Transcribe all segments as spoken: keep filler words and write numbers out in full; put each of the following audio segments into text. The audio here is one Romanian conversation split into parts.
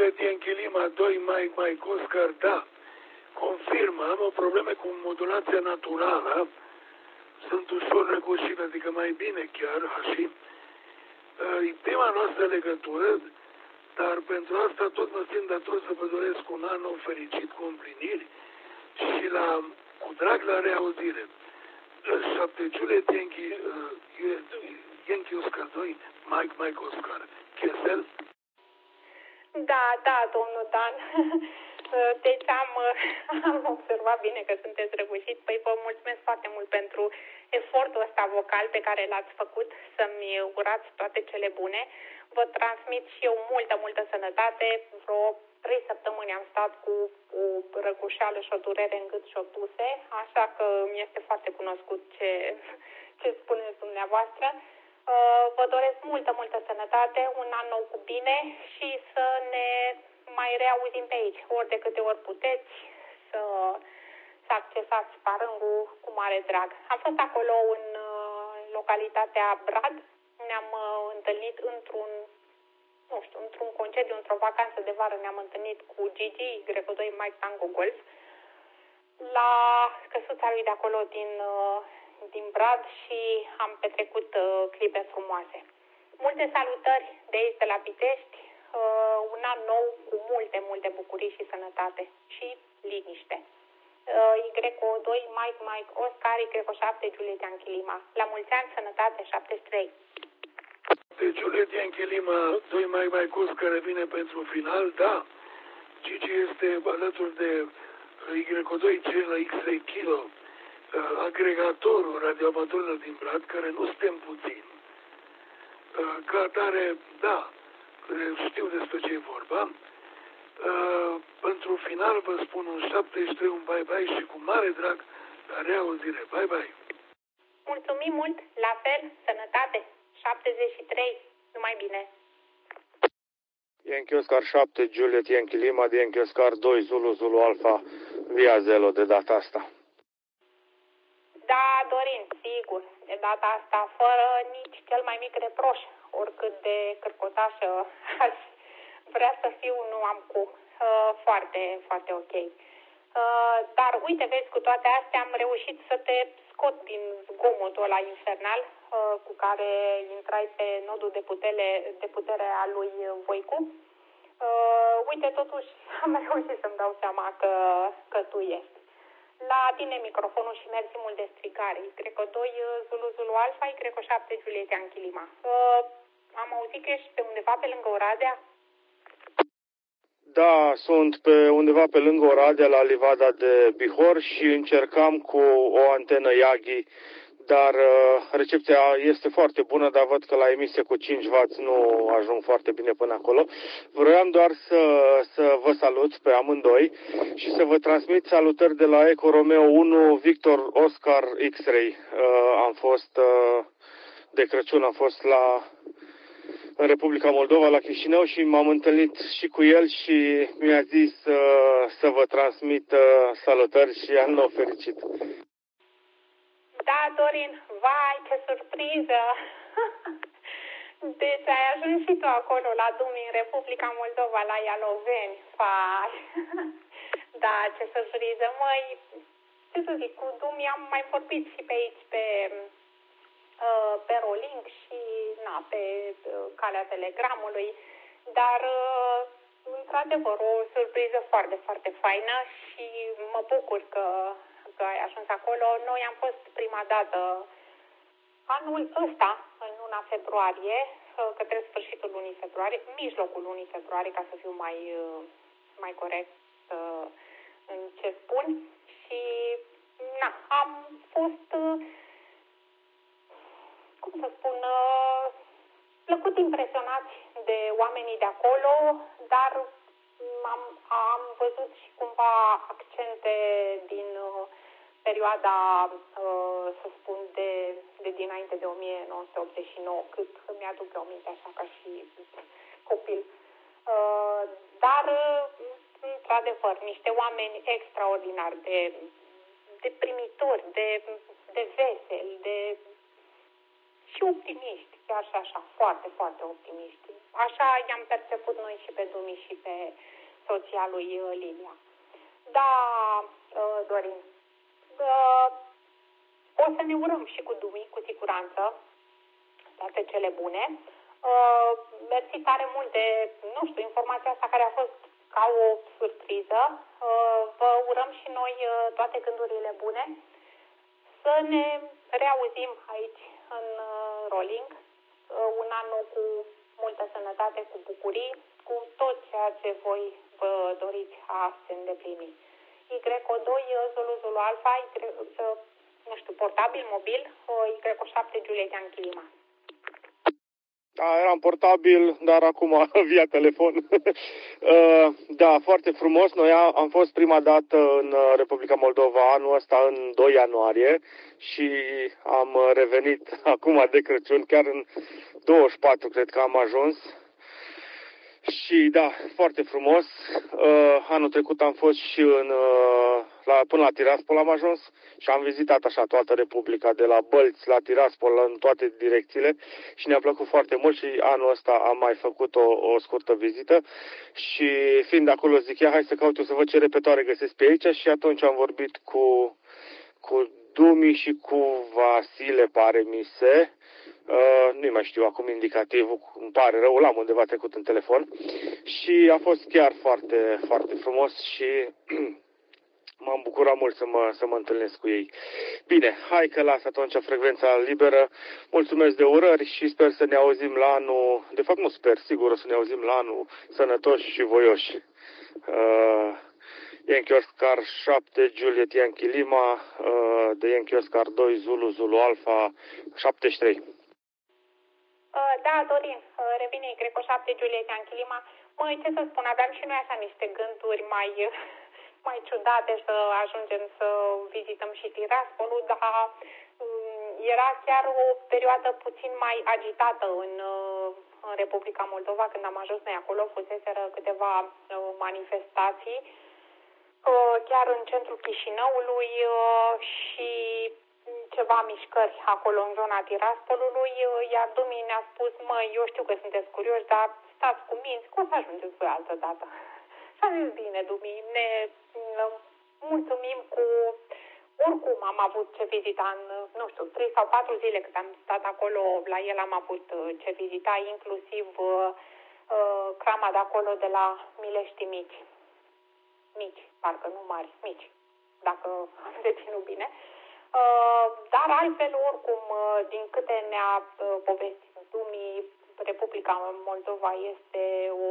Juliet Enchilima, doi Mike Mike Oscar, da, confirmă, am o problemă cu modulația naturală, sunt ușor răgușit, adică mai bine chiar, și uh, e prima noastră legătură, dar pentru asta tot mă simt dator să vă doresc un an nou fericit cu împliniri și la, cu drag la reauzire. șapte Juliet Yankee, uh, Yankee Oscar doi, Mike Mike Oscar. Chesel? Da, da, domnul Dan. Deci am, am observat bine că sunteți răgușit. Păi vă mulțumesc foarte mult pentru efortul ăsta vocal pe care l-ați făcut, să-mi urați toate cele bune. Vă transmit și eu multă, multă sănătate. Vreo trei săptămâni am stat cu o răgușeală și o durere în gât și o tuse, așa că mi este foarte cunoscut ce, ce spuneți dumneavoastră. Vă doresc multă, multă sănătate, un an nou cu bine și să ne mai reauzim pe aici, ori de câte ori puteți, să, să accesați Sparângul cu mare drag. Am fost acolo în localitatea Brad, ne-am întâlnit într-un, nu știu, într-un concediu, într-o vacanță de vară, ne-am întâlnit cu Gigi, Greco doi Mike Tango Golf, la căsuța lui de acolo din, din Brad și am petrecut uh, clipe frumoase. Multe salutări de aici, de la Pitești, uh, un an nou cu multe, multe bucurii și sănătate și liniște. Uh, Y doi, Mike, Mike, Oscar, Y șapte, Juliet Enchilima. La mulți ani, sănătate, șaptezeci și trei. De Juliet Enchilima, doi Mike, Mike, Oscar vine pentru final, da. Gigi este alături de Y doi C la X-Ray Kilo, agregatorul radioamatorilor din Brad, care nu suntem puțin. Ca atare, da, știu despre ce e vorba. Pentru final vă spun un șaptezeci și trei, un bye-bye și cu mare drag la reauzire. Bye-bye! Mulțumim mult, la fel, sănătate, șaptezeci și trei, numai bine! Yankee Oscar șapte, Juliet Yankee Lima, de Yankee Oscar doi, Zulu Zulu Alpha, via Zelo de data asta. Da, Dorin, sigur, de data asta, fără nici cel mai mic reproș, oricât de cârcotașă aș vrea să fiu, nu am cum. Uh, foarte, foarte ok. Uh, dar uite, vezi, cu toate astea am reușit să te scot din zgomotul ăla infernal uh, cu care intrai pe nodul de putere, de putere a lui Voicu. Uh, uite, totuși am reușit să-mi dau seama că, că tu ești. La tine microfonul și mersi mult de strigare. Y doi Zulu Zulu Alpha, Y șapte Juliet Enchilima. Uh, am auzit că ești pe undeva pe lângă Oradea? Da, sunt pe undeva pe lângă Oradea, la livada de Bihor și încercam cu o antenă Yagi, dar uh, recepția este foarte bună, dar văd că la emisie cu cinci wați nu ajung foarte bine până acolo. Vroiam doar să, să vă salut pe amândoi și să vă transmit salutări de la Eco Romeo unu, Victor Oscar X-Ray. Uh, am fost uh, de Crăciun, am fost la în Republica Moldova, la Chișinău și m-am întâlnit și cu el și mi-a zis uh, să vă transmit uh, salutări și an nou fericit. Da, Dorin, vai, ce surpriză! Deci ai ajuns și tu acolo, la Dumi, în Republica Moldova, la Ialoveni. Vai! Da, ce surpriză, măi! Ce să zic, cu Dumi am mai vorbit și pe aici, pe, uh, pe Rolink și na, pe uh, calea Telegramului, dar uh, într-adevăr o surpriză foarte, foarte faină și mă bucur că că ai ajuns acolo. Noi am fost prima dată anul ăsta, în luna februarie, către sfârșitul lunii februarie, mijlocul lunii februarie, ca să fiu mai, mai corect în ce spun. Și na, am fost, cum să spun, plăcut impresionați de oamenii de acolo, dar am, am văzut și cumva accente din perioada, să spun, de, de dinainte de o mie nouă sute optzeci și nouă, cât îmi aduc eu aminte așa ca și copil. Dar, într-adevăr, niște oameni extraordinari, de, de primitori, de, de veseli, de și optimiști, chiar și așa, foarte, foarte optimiști. așa i-am perceput noi și pe Dumi și pe soția lui Lilia. Da, Dorin, o să ne urăm și cu Dumi, cu siguranță, toate cele bune. Mersi tare mult de, nu știu, informația asta care a fost ca o surpriză. Vă urăm și noi toate gândurile bune. Să ne reauzim aici în Rolling, un an nou cu multă sănătate, cu bucurii, cu tot ceea ce voi vă doriți a se îndeplini. Y O doi, Zulu Zulu Alfa, Y, nu știu, portabil, mobil, Y O șapte, Juliet Yankee Lima. Da, eram portabil, dar acum via telefon. Da, foarte frumos. Noi am fost prima dată în Republica Moldova anul ăsta în doi ianuarie și am revenit acum de Crăciun, chiar în douăzeci și patru cred că am ajuns. Și da, foarte frumos. Uh, anul trecut am fost și în, uh, la, până la Tiraspol am ajuns și am vizitat așa toată Republica, de la Bălți la Tiraspol, în toate direcțiile și ne-a plăcut foarte mult și anul ăsta am mai făcut o, o scurtă vizită și fiind acolo zic, ia hai să caut eu să văd ce repetoare găsesc pe aici și atunci am vorbit cu, cu Dumi și cu Vasile, pare mi se. Uh, nu mai știu acum indicativul, îmi pare rău, l-am undeva trecut în telefon și a fost chiar foarte, foarte frumos și m-am bucurat mult să mă, să mă întâlnesc cu ei. Bine, hai că las atunci frecvența liberă, mulțumesc de urări și sper să ne auzim la anul, de fapt nu sper, sigur o să ne auzim la anul sănătoși și voioși. Uh, Yankee Oscar șapte, Juliet Yankee Lima, uh, de Yankee Oscar doi, Zulu Zulu Alpha șaptezeci și trei. Da, Dorin, revine Y O șapte, Juliet Yankee Lima. Măi, ce să spun, aveam și noi așa niște gânduri mai, mai ciudate să ajungem să vizităm și Tiraspolul, dar era chiar o perioadă puțin mai agitată în, în Republica Moldova când am ajuns noi acolo, fuseseră câteva manifestații chiar în centrul Chișinăului și ceva mișcări acolo în zona Tiraspolului, iar Dumi ne-a spus, măi, eu știu că sunteți curioși, dar stați cu minți, că o să ajungeți voi altă dată. Și am zis, bine, Dumi, ne mulțumim cu... Oricum am avut ce vizita în, nu știu, trei sau patru zile cât am stat acolo, la el am avut ce vizita, inclusiv uh, uh, crama de acolo de la Milești Mici. Mici, parcă nu mari, mici, dacă am reținut bine. Uh, dar altfel, oricum, uh, din câte ne-a uh, povestit Dumi, Republica Moldova este o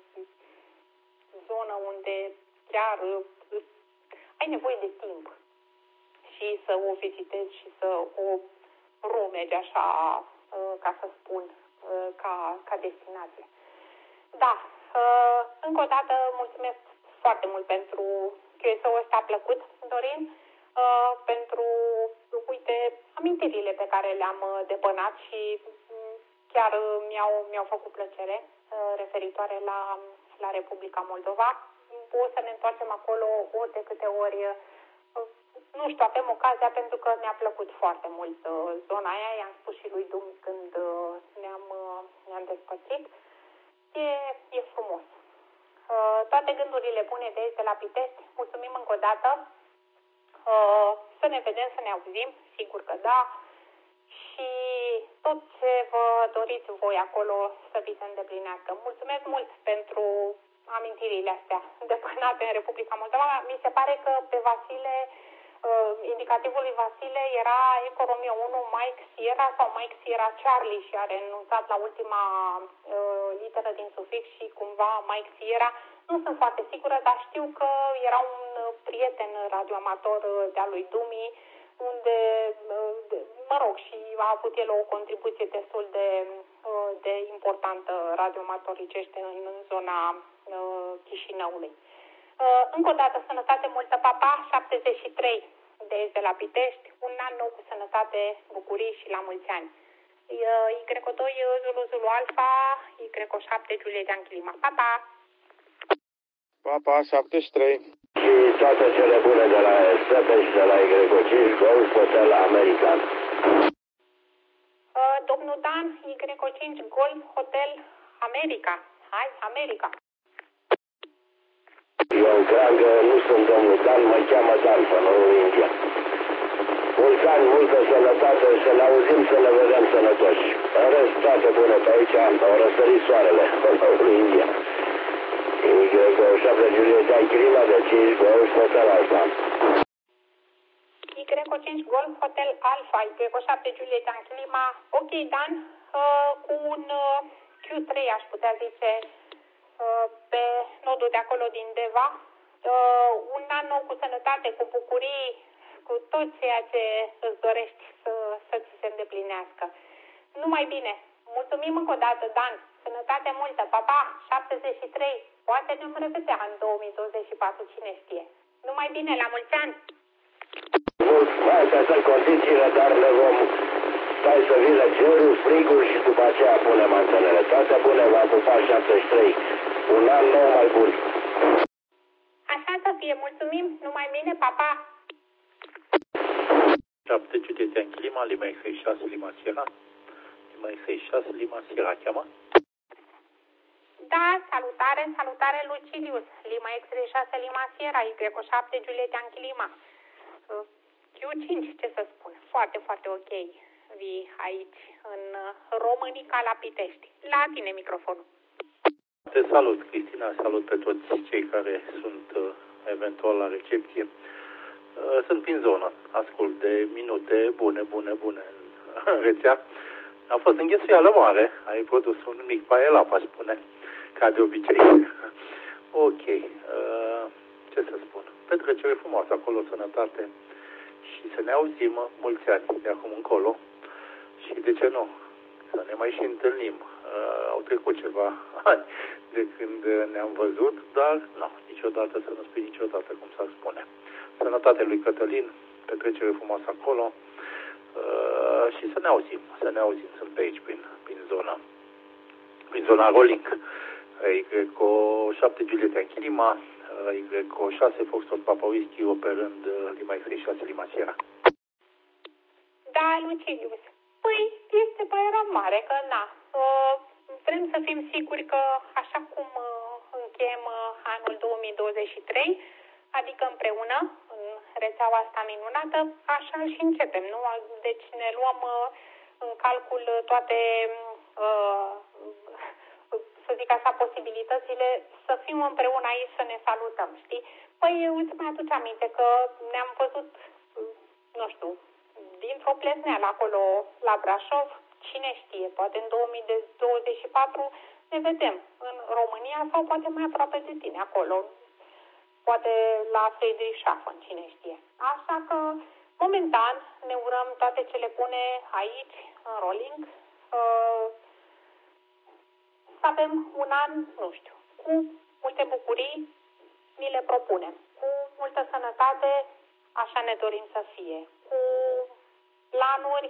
zonă unde chiar uh, ai nevoie de timp și să o vizitezi și să o rumegi așa, uh, ca să spun, uh, ca, ca destinație. Da, uh, încă o dată mulțumesc foarte mult pentru Q S O-ul ăsta plăcut, Dorin, uh, pentru, uite, amintirile pe care le-am uh, depănat și uh, chiar uh, mi-au, mi-au făcut plăcere uh, referitoare la, la Republica Moldova. O să ne întoarcem acolo ori de câte ori, uh, nu știu, avem ocazia pentru că mi-a plăcut foarte mult uh, zona aia, i-am spus și lui Dumi când uh, ne-am, uh, ne-am despărțit. E, e frumos. Uh, toate gândurile bune de aici, de la Pitești, mulțumim încă o dată, uh, să ne vedem, să ne auzim, sigur că da, și tot ce vă doriți voi acolo să vi se îndeplinească. Mulțumesc mult pentru amintirile astea depănate în Republica Moldova. Mi se pare că pe Vasile, uh, indicativul lui Vasile era Eco Romeo unu, Mike Sierra sau Mike Sierra Charlie și a renunțat la ultima uh, literă din sufix și cumva Mike Sierra. Nu sunt foarte sigură, dar știu că era un prieten radioamator de-a lui Dumi, unde, mă rog, și a avut el o contribuție destul de, de importantă radioamatoricește în zona Chișinăului. Încă o dată, sănătate multă, papa, șaptezeci și trei de aici de la Pitești, un an nou cu sănătate, bucurii și la mulți ani. Y O doi, Zulu Zulu Alpha, Y O șapte, Juliet Yankee Lima. Pa, pa! Papa, șaptezeci și trei. Și toate cele bune de la Stepe și de la Y O cinci, Golf Hotel American. Uh, domnul Dan, Y O cinci, Golf Hotel America. Hai, America. Eu cred că nu sunt domnul Dan, mă cheamă Dan, până în India. Mulți ani, multă sănătate, să ne auzim, să ne vedem sănătoși. În rest, toate bune pe aici, au răsărit soarele, până în India. Y șapte Julieta Clima de cinci Golf Hotel Alfa. Y cinci Golf Hotel Alfa, Y șapte Julieta Clima. Ok, Dan, uh, cu un uh, Q trei, aș putea zice, uh, pe nodul de acolo din Deva. Uh, un an nou cu sănătate, cu bucurii, cu tot ceea ce îți dorești să, să ți se îndeplinească. Numai bine! Mulțumim încă o dată, Dan! Sănătate multă! Pa, pa! șaptezeci și trei! Poate ne vom revedea în două mii douăzeci și patru, cine știe! Numai bine! La mulți ani! Astea sunt condițiile, dar le vom stai să vină cerul, frigul și după aceea punem antenele. Toate bune, va pupa șaptezeci și trei. Un an nou mai bun! Așa să fie! Mulțumim! Numai bine! Pa, pa! șapte Județean Clima, Lima X șase, Lima Sierra. Lima X șase, Lima Sierra, cheamă? Da, salutare, salutare Lucilius. Lima X șase, Lima Sierra, Y șapte, Județean Clima. Q cinci, ce să spun, foarte, foarte ok. Vii aici, în Românica, la Pitești. La tine microfonul. Te salut, Cristina, salut pe toți cei care sunt uh, eventual la recepție. Sunt prin zonă, ascult de minute bune, bune, bune în rețea. A fost înghesuială mare, ai produs un mic paelap, aș spune, ca de obicei. Ok, ce să spun, petrecere frumoasă acolo, sănătate și să ne auzim mulți ani de acum încolo și de ce nu, să ne mai și întâlnim. Au trecut ceva ani de când ne-am văzut, dar nu, niciodată să nu spui niciodată, cum s-ar spune. Sănătate lui Cătălin, petrecere frumoasă acolo uh, și să ne auzim, să ne auzim, sunt pe aici, prin, prin zona, prin zona Rolling. Y șapte Julieta Clima, Y șase Foxtrot Papa Whisky, operând Lima X șase, Lima Sierra. Da, Lucilius, păi este părerea mare că na, uh, vrem să fim siguri că așa cum uh, încheiem uh, anul două mii douăzeci și trei, adică împreună, în rețeaua asta minunată, așa și începem, nu? Deci ne luăm uh, în calcul toate, uh, să zic așa, posibilitățile să fim împreună aici, să ne salutăm, știi? Păi îți mai aduce aminte că ne-am văzut, nu știu, dintr-o plezneală acolo la Brașov, cine știe, poate în două mii douăzeci și patru ne vedem în România sau poate mai aproape de tine acolo, poate la Friedrichshafen, cine știe. Așa că, momentan, ne urăm toate cele bune aici, în Rolling, uh, să avem un an, nu știu, cu multe bucurii, ni le propunem, cu multă sănătate, așa ne dorim să fie, cu planuri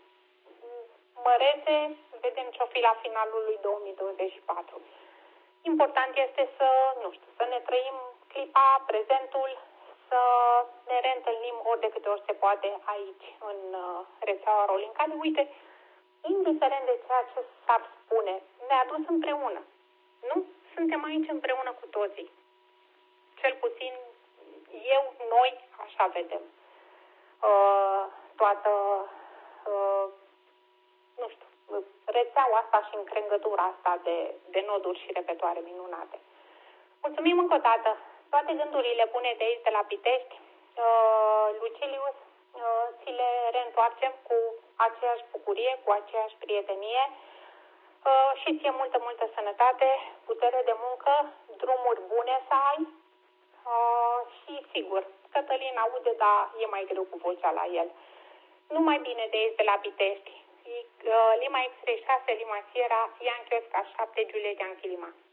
mărețe, vedem ce-o fi la finalul lui două mii douăzeci și patru. Important este să, nu știu, să ne trăim clipa, prezentul, să ne reîntâlnim ori de câte ori se poate aici, în uh, rețeaua Rolling, care, uite, indiferent de ceea ce s-ar spune, ne-a dus împreună. Nu? Suntem aici împreună cu toții. Cel puțin eu, noi, așa vedem. Uh, toată, uh, nu știu, rețeaua asta și încrengătura asta de, de noduri și repetoare minunate. Mulțumim încă o dată. Toate gândurile bune de aici, de la Pitești, uh, Lucilius, uh, ți le reîntoarcem cu aceeași bucurie, cu aceeași prietenie uh, și ție multă, multă sănătate, putere de muncă, drumuri bune să ai uh, și, sigur, Cătălin aude, dar e mai greu cu vocea la el. Numai bine de aici, de la Pitești. Uh, Lima X șase, Lima Sierra, Ian Chiosca șapte, Julieta Clima.